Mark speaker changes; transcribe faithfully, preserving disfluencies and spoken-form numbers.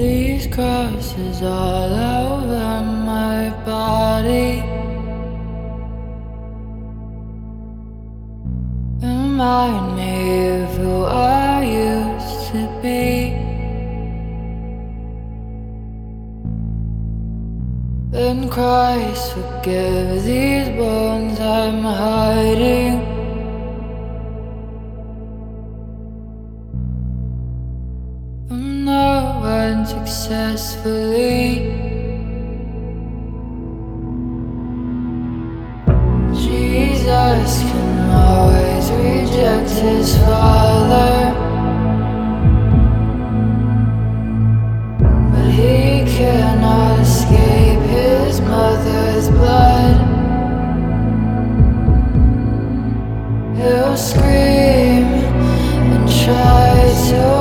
Speaker 1: These crosses all over my body remind me of who I used to be. And Christ, forgive these bones I'm hiding. From no one successfully. Jesus can always reject his father, but he cannot escape his mother's blood. He'll scream and try to